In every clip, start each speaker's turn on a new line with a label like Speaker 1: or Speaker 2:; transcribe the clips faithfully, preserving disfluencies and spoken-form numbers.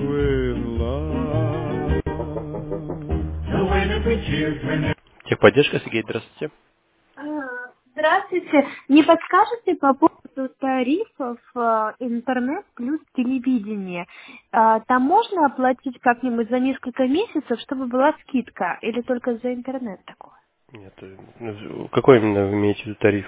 Speaker 1: in love. The way that we cheered when... Техподдержка, Сергей, здравствуйте.
Speaker 2: А, Здравствуйте. Не подскажете по поводу тарифов э, интернет плюс телевидение? А, Там можно оплатить как-нибудь за несколько месяцев, чтобы была скидка? Или только за интернет такое?
Speaker 1: Нет, э, какой именно вы имеете в виду тариф?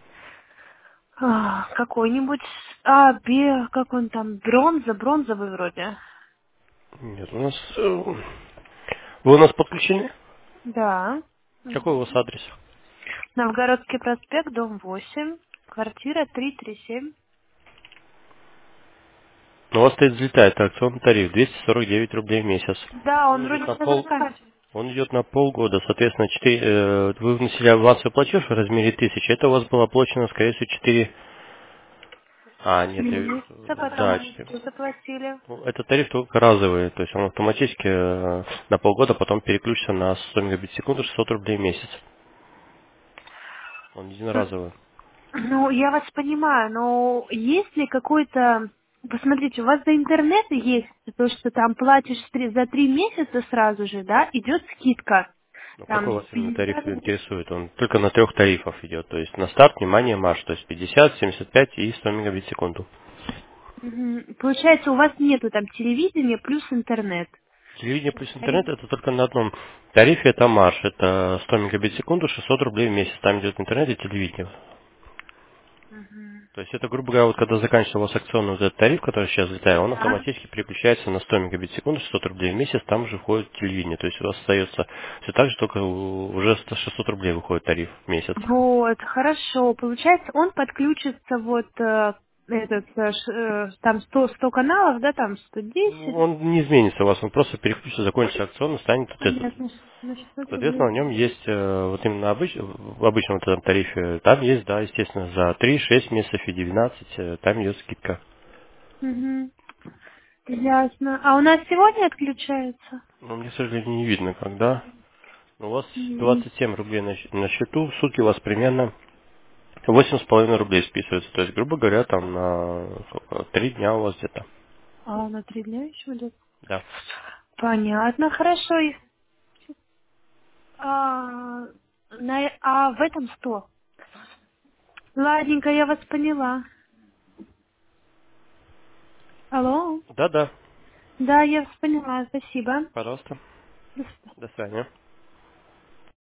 Speaker 2: А, Какой-нибудь, а, бе, как он там, бронза, бронзовый вроде.
Speaker 1: Нет, у нас... э, Вы у нас подключены?
Speaker 2: Да.
Speaker 1: Какой у вас
Speaker 2: Мгм.
Speaker 1: адрес?
Speaker 2: Новгородский проспект, дом восемь, квартира триста тридцать семь.
Speaker 1: Ну, у вас стоит взлетает акционный тариф двести сорок девять рублей в месяц.
Speaker 2: Да, он
Speaker 1: Он идет
Speaker 2: вроде
Speaker 1: на
Speaker 2: уже
Speaker 1: пол...
Speaker 2: заканчивается.
Speaker 1: Он идет на полгода, соответственно, четыре, э, вы вносили авансовый платеж в размере тысячи, это у вас было оплачено, скорее всего, четыре. А, нет,
Speaker 2: Четыре
Speaker 1: я-
Speaker 2: месяца,
Speaker 1: да,
Speaker 2: потом
Speaker 1: четыре.
Speaker 2: что заплатили.
Speaker 1: Ну, этот тариф только разовый, то есть он автоматически э, на полгода потом переключится на сто мегабит в секунду, шестьсот рублей в месяц. Он единоразовый.
Speaker 2: Ну, я вас понимаю, но есть ли какой-то... Посмотрите, у вас за интернет есть то, что там платишь три- за три месяца сразу же, да, идет скидка.
Speaker 1: Ну, какой
Speaker 2: Там
Speaker 1: вас именно тариф
Speaker 2: пятьдесят.
Speaker 1: интересует? Он только на трех тарифов идет, то есть на старт, внимание, марш, то есть пятьдесят, семьдесят пять и сто мегабит в секунду.
Speaker 2: Мгм. Получается, у вас нету там телевидения плюс интернет.
Speaker 1: Телевидение плюс интернет это только на одном тарифе, это марш, это сто мегабит в секунду, шестьсот рублей в месяц, там идет интернет и телевидение.
Speaker 2: Мгм.
Speaker 1: То есть это, грубо говоря, вот когда заканчивается у вас акционный вот этот тариф, который сейчас взлетает, он
Speaker 2: Да.
Speaker 1: автоматически переключается на сто мегабит в секунду, шестьсот рублей в месяц, там уже входит телевидение. То есть у вас остается все так же, только у- уже сто- шестьсот рублей выходит тариф в месяц.
Speaker 2: Вот, хорошо. Получается, он подключится вот э, этот э, ш- э, там сто сто каналов, да, там сто
Speaker 1: Ну,
Speaker 2: десять.
Speaker 1: он не изменится у вас, он просто переключится, закончится акцион, и станет вот этот.
Speaker 2: Понятно. На шестьсот
Speaker 1: Соответственно,
Speaker 2: рублей.
Speaker 1: в нем есть, э, вот именно обыч- в обычном вот этом тарифе, там есть, да, естественно, за три, шесть месяцев и двенадцать, э, там идет скидка.
Speaker 2: Угу. Ясно. А у нас сегодня отключается?
Speaker 1: Но мне, к сожалению, не видно, когда. У вас
Speaker 2: М.
Speaker 1: двадцать семь рублей на, щ- на счету, в сутки у вас примерно восемь с половиной рублей списывается. То есть, грубо говоря, там на сколько, три дня у вас где-то.
Speaker 2: А на три дня еще идет?
Speaker 1: Да.
Speaker 2: Понятно, хорошо. И- А, на- а в этом сто. Ладненько, я вас поняла. Алло?
Speaker 1: Да-да,
Speaker 2: Да, я вас поняла, спасибо.
Speaker 1: пожалуйста.
Speaker 2: До свидания.
Speaker 1: До свидания.